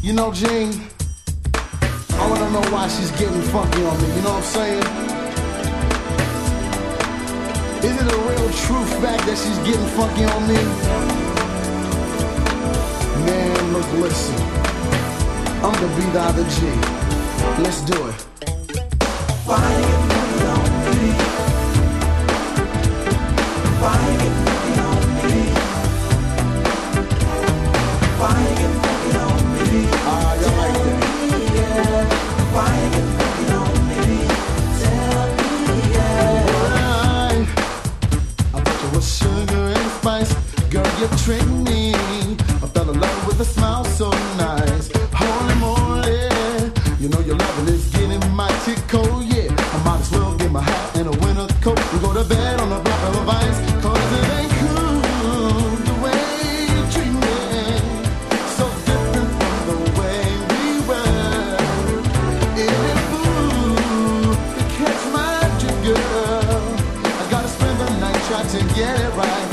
You know, Gene, I wanna know why she's getting funky on me, you know what I'm saying? Is it a real true fact that she's getting funky on me? Man, look, listen, I'm the B to the G. Let's do it. Why you get funky on me? Why you get funky on me? Why you get funky on me? Ah, you like that? Yeah. Why you get funky on me? Tell me, yeah. Why? I put you with sugar and spice. Girl, you tricked me. I fell in love with a smile so nice. Holy moly. You know your loving is getting mighty cold, yeah. I might as well get my hat and a winter coat and go to bed on a block of ice. Cause it ain't cool the way you treat me. So different from the way we were. It ain't fool to catch my drift, girl. I gotta spend the night trying to get it right.